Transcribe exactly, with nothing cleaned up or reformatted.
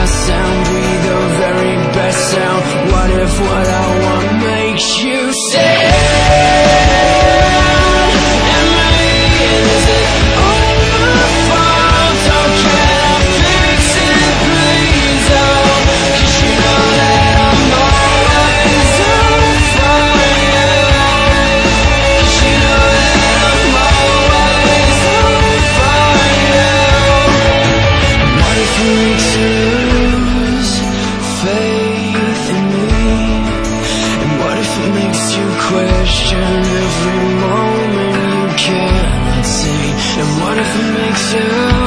sound be the very best sound? What if what I want makes you sad? And maybe is it all my fault? Oh, can I fix it, please? Oh, 'cause you know that I'm always on fire. 'Cause you know that I'm always on fire. What if it makes you lose faith in me? And what if it makes you question every moment you cannot see? And what if it makes you